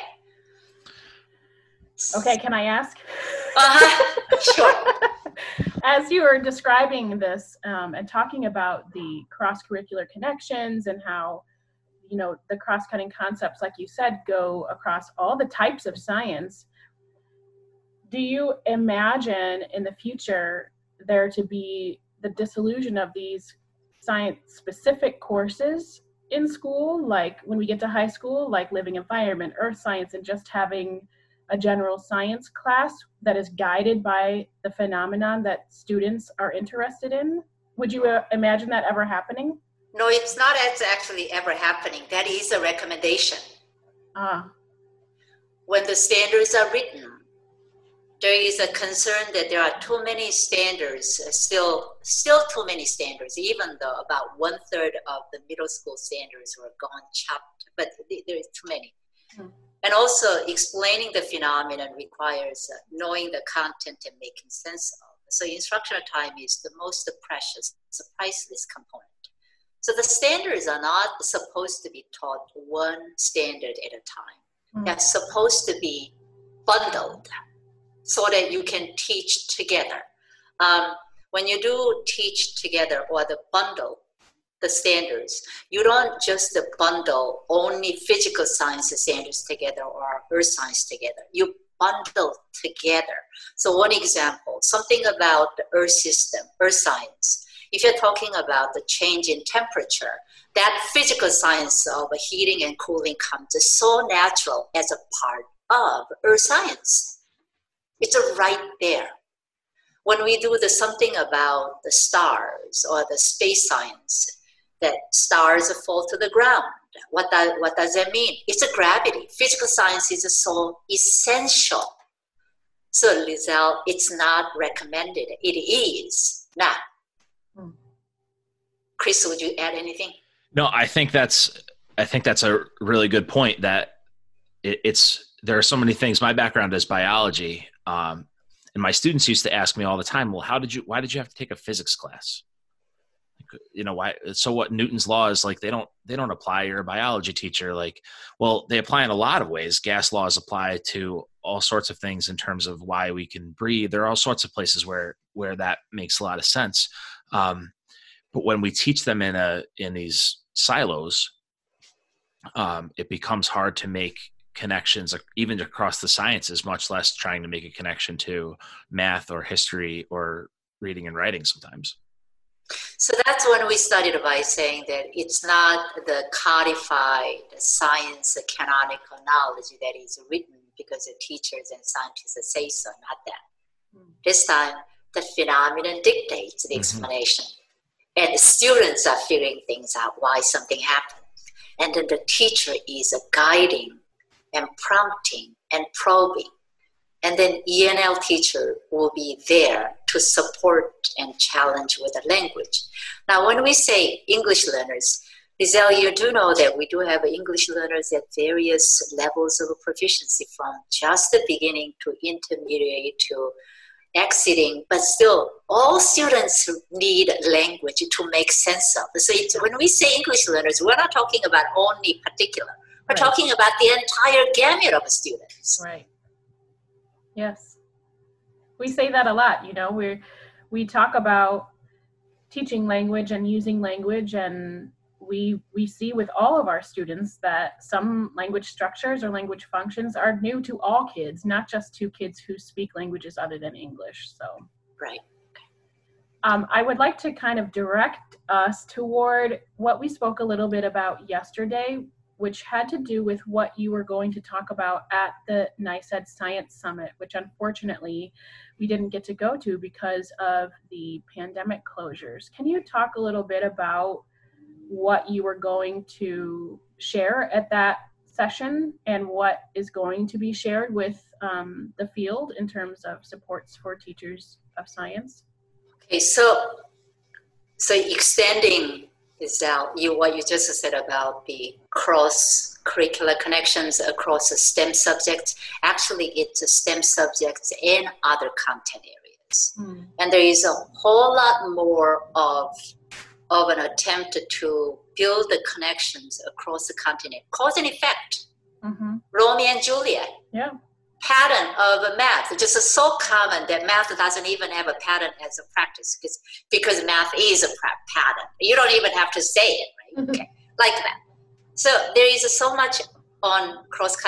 Okay, can I ask? Sure. As you were describing this and talking about the cross-curricular connections and how, the cross-cutting concepts, like you said, go across all the types of science, do you imagine in the future there to be the dissolution of these science-specific courses in school, like when we get to high school, like living environment, earth science, and just having a general science class that is guided by the phenomenon that students are interested in? Would you imagine that ever happening? No, it's not actually ever happening. That is a recommendation. When the standards are written, there is a concern that there are too many standards, still too many standards, even though about 1/3 of the middle school standards were gone chopped, but there is too many. And also explaining the phenomenon requires knowing the content and making sense of. So instructional time is the most precious, it's a priceless component. So the standards are not supposed to be taught one standard at a time. They're supposed to be bundled so that you can teach together. When you do teach together or the bundle, the standards, you don't just bundle only physical science standards together or earth science together. You bundle together. So one example, something about the earth system, earth science. If you're talking about the change in temperature, that physical science of heating and cooling comes so natural as a part of earth science. It's right there. When we do something about the stars or the space science, that stars fall to the ground. What does that mean? It's a gravity. Physical science is so essential So Lizelle, it's not recommended. It is not. Chris, would you add anything? No, I think that's a really good point, that there are so many things. My background is biology. And my students used to ask me all the time, well, why did you have to take a physics class? Why? So what? Newton's laws, like, they don't apply. You're a biology teacher. Like, well, they apply in a lot of ways. Gas laws apply to all sorts of things in terms of why we can breathe. There are all sorts of places where that makes a lot of sense. But when we teach them in these silos, it becomes hard to make connections even across the sciences, much less trying to make a connection to math or history or reading and writing sometimes. So that's when we started by saying that it's not the codified science canonical knowledge that is written because the teachers and scientists say so, not that. This time, the phenomenon dictates the explanation. And the students are figuring things out, why something happened. And then the teacher is guiding and prompting and probing. And then ENL teacher will be there to support and challenge with the language. Now, when we say English learners, Lizelle, you do know that we do have English learners at various levels of proficiency, from just the beginning to intermediate to exiting, but still all students need language to make sense of. So when we say English learners, we're not talking about only particular. We're talking about the entire gamut of students. Right. Yes. We say that a lot, we talk about teaching language and using language, and we see with all of our students that some language structures or language functions are new to all kids, not just to kids who speak languages other than English. So, right. I would like to kind of direct us toward what we spoke a little bit about yesterday, which had to do with what you were going to talk about at the NYSED Science Summit, which unfortunately we didn't get to go to because of the pandemic closures. Can you talk a little bit about what you were going to share at that session and what is going to be shared with the field in terms of supports for teachers of science? Okay, so extending what you just said about the cross-curricular connections across the STEM subjects. Actually, it's STEM subjects and other content areas. And there is a whole lot more of an attempt to build the connections across the continent. Cause and effect. Romeo and Juliet. Yeah. Pattern of math, just so common that math doesn't even have a pattern as a practice because math is a pattern. You don't even have to say it, right? Okay, like that. So there is so much on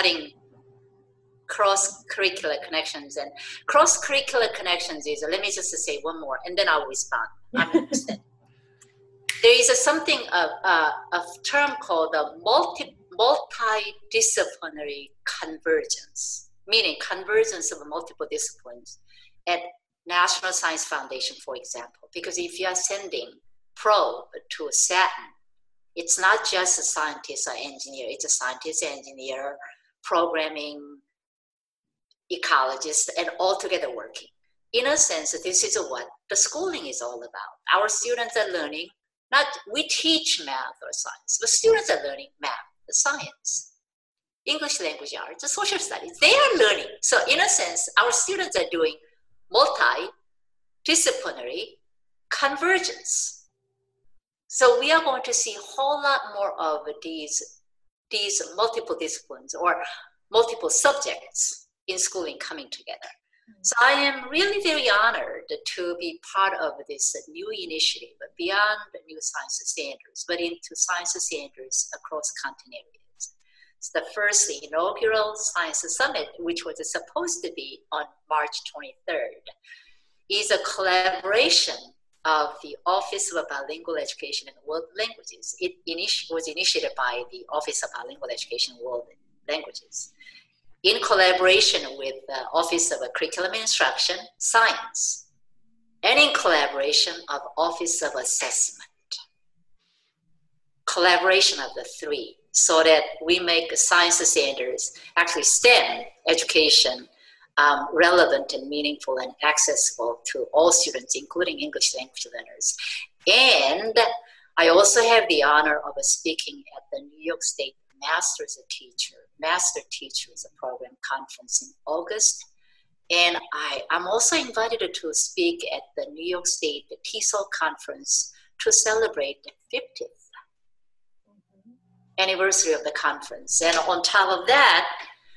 cross-curricular connections, and cross-curricular connections is, let me just say one more, and then I'll respond. I'm interested. There is something a term called multidisciplinary convergence. Meaning convergence of multiple disciplines at National Science Foundation, for example. Because if you are sending probe to Saturn, it's not just a scientist or engineer, it's a scientist, engineer, programming, ecologist, and all together working. In a sense, this is what the schooling is all about. Our students are learning, we teach math or science, but students are learning math, science, English language arts, social studies. They are learning. So in a sense, our students are doing multidisciplinary convergence. So we are going to see a whole lot more of these multiple disciplines or multiple subjects in schooling coming together. So I am really very honored to be part of this new initiative beyond the new science standards, but into science standards across continent areas. The first inaugural Science Summit, which was supposed to be on March 23rd, is a collaboration of the Office of Bilingual Education and World Languages. It was initiated by the Office of Bilingual Education and World Languages in collaboration with the Office of Curriculum Instruction, Science, and in collaboration of Office of Assessment. Collaboration of the three, so that we make science standards, actually STEM education, relevant and meaningful and accessible to all students, including English language learners. And I also have the honor of speaking at the New York State Master Teachers Program Conference in August. And I'm also invited to speak at the New York State TESOL Conference to celebrate the 50th anniversary of the conference. And on top of that,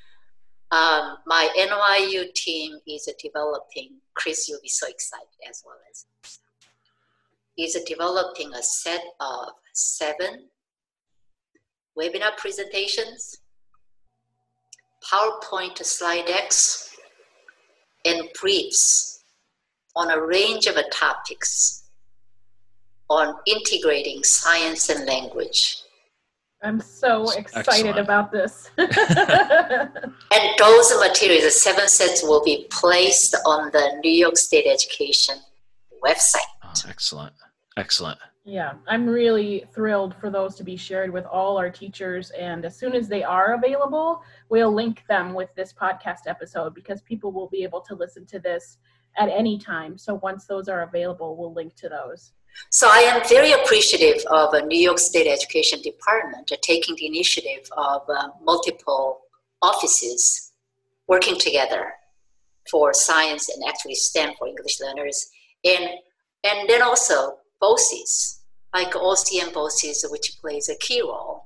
my NYU team is developing, Chris, you'll be so excited as well as, is developing a set of 7 webinar presentations, PowerPoint slide decks, and briefs on a range of topics on integrating science and language. I'm so excited Excellent. about this. And those materials, the 7 sets, will be placed on the New York State Education website. Oh, excellent. Excellent. Yeah, I'm really thrilled for those to be shared with all our teachers. And as soon as they are available, we'll link them with this podcast episode because people will be able to listen to this at any time. So once those are available, we'll link to those. So I am very appreciative of a New York State Education Department taking the initiative of multiple offices working together for science and actually STEM for English learners. And then also BOCES, like OCM BOCES, which plays a key role,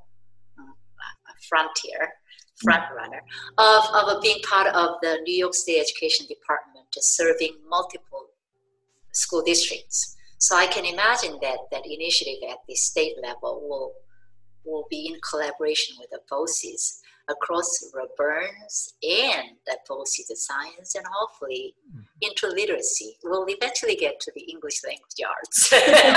front runner, of being part of the New York State Education Department serving multiple school districts. So I can imagine that initiative at the state level will be in collaboration with the BOCES across Burns and the BOCES science, and hopefully into literacy. We'll eventually get to the English language arts.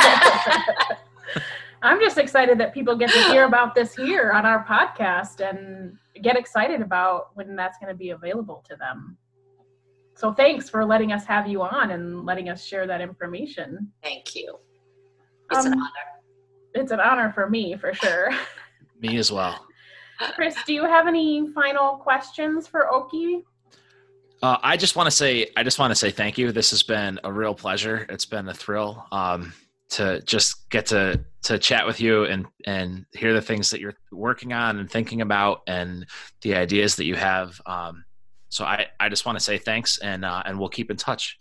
I'm just excited that people get to hear about this here on our podcast and get excited about when that's going to be available to them. So thanks for letting us have you on and letting us share that information. Thank you. It's an honor. It's an honor for me, for sure. Me as well. Chris, do you have any final questions for Oki? I just want to say thank you. This has been a real pleasure. It's been a thrill to just get to chat with you and hear the things that you're working on and thinking about and the ideas that you have. So I just want to say thanks, and we'll keep in touch.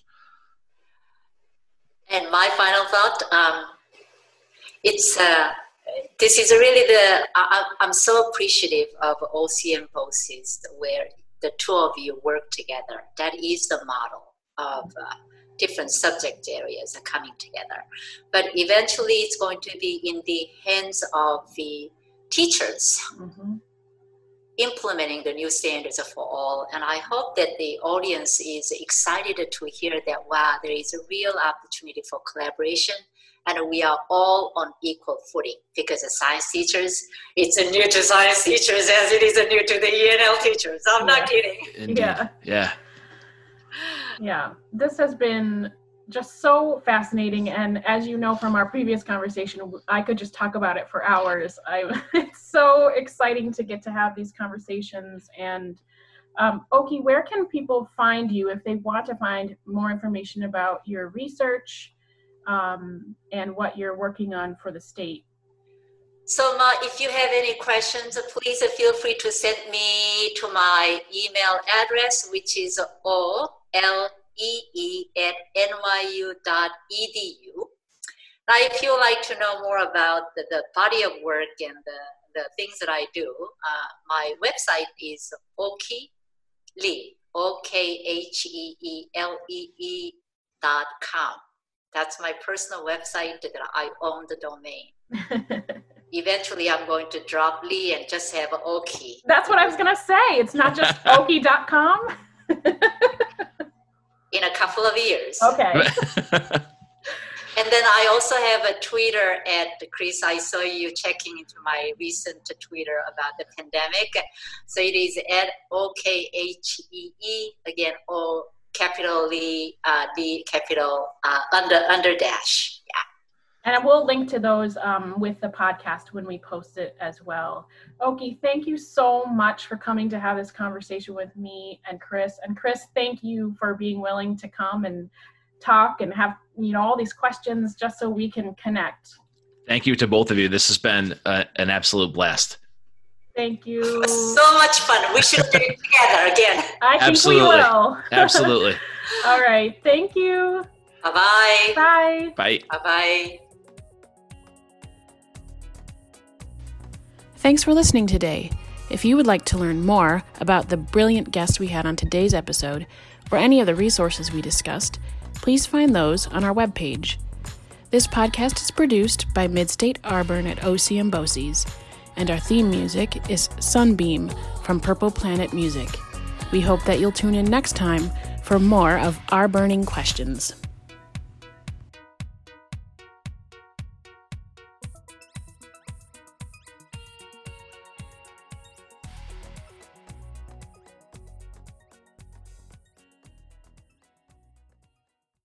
And my final thought, this is really I'm so appreciative of OCM BOCES where the 2 of you work together. That is the model of different subject areas are coming together. But eventually it's going to be in the hands of the teachers implementing the new standards for all. And I hope that the audience is excited to hear that, wow, there is a real opportunity for collaboration and we are all on equal footing, because as science teachers, it's new to science teachers as it is new to the ENL teachers. I'm not kidding. Indeed. Yeah. This has been just so fascinating. And as you know from our previous conversation, I could just talk about it for hours. It's so exciting to get to have these conversations. And Oki, where can people find you if they want to find more information about your research and what you're working on for the state? So if you have any questions, please feel free to send me to my email address, which is olee@nyu.edu. Now, if you like to know more about the body of work and the things that I do, my website is Oki Lee, OKHEELEE.com. That's my personal website that I own the domain. Eventually, I'm going to drop Lee and just have Oki. That's what I was going to say. It's not just Oki.com. In a couple of years. Okay. And then I also have a Twitter at Chris. I saw you checking into my recent Twitter about the pandemic. So it is at OKHEE, again, capital Lee, D capital under dash. Yeah. And we'll link to those with the podcast when we post it as well. Oki, thank you so much for coming to have this conversation with me and Chris. And Chris, thank you for being willing to come and talk and have, all these questions just so we can connect. Thank you to both of you. This has been an absolute blast. Thank you. So much fun. We should do it together again. I think we will. Absolutely. All right. Thank you. Bye-bye. Bye. Bye. Bye-bye. Thanks for listening today. If you would like to learn more about the brilliant guests we had on today's episode, or any of the resources we discussed, please find those on our webpage. This podcast is produced by Midstate Arborn at OCM BOCES, and our theme music is Sunbeam from Purple Planet Music. We hope that you'll tune in next time for more of Our Burning Questions.